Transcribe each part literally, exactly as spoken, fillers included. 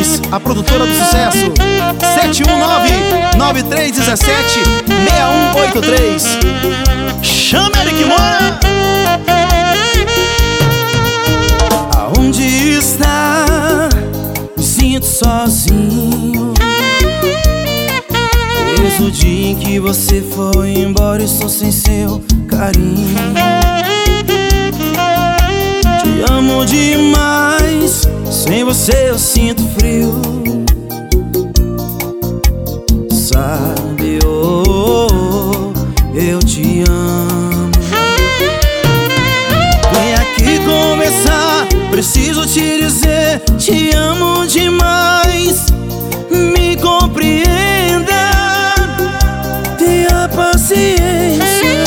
Produções, a produtora do sucesso. Sete um nove, nove três um sete, seis um oito três. Chama Eric Moura. Aonde está? Me sinto sozinho, desde o dia em que você foi embora, estou sem seu carinho. Te amo demais, sem você eu sinto frio. Sabe, oh, oh, eu te amo. Vem aqui conversar, preciso te dizer, te amo demais. Me compreenda, tenha paciência.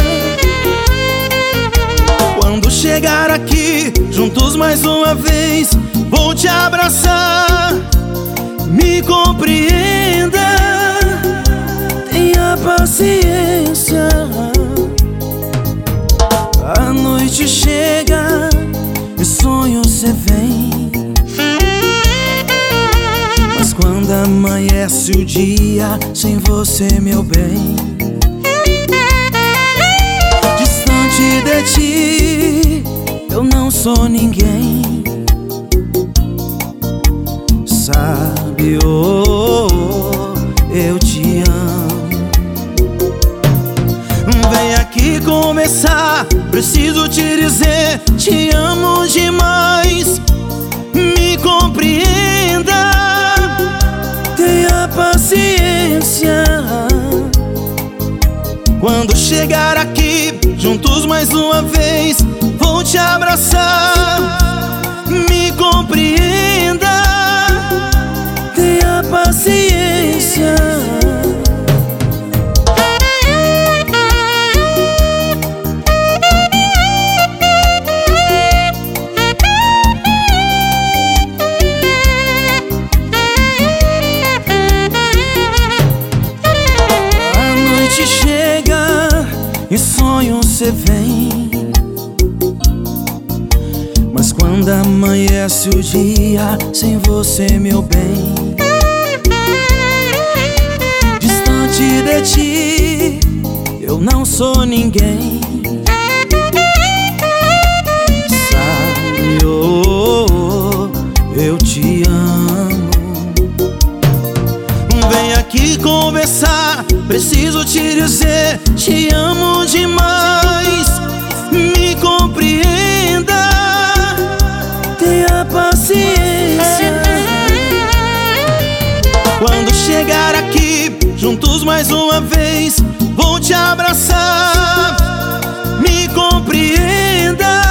Quando chegar aqui, juntos mais uma vez, vou te abraçar. Me compreenda, tenha paciência. A noite chega e sonho cê vem, mas quando amanhece o dia sem você, meu bem, distante de ti eu não sou ninguém. Sabe, oh, oh, eu te amo. Vem aqui começar, preciso te dizer, te amo demais. Me compreenda, tenha paciência. Quando chegar aqui, juntos mais uma vez, vou te abraçar. Me compreenda, tenha paciência. A noite chega e sonho cê vem, mas quando amanhece o dia sem você, meu bem, distante de ti eu não sou ninguém. Sabe, oh, oh, eu te amo. Vem aqui conversar, preciso te dizer, te amo demais. Me compreenda, tenha paciência. Quando chegar aqui, juntos mais uma vez, vou te abraçar. Me compreenda,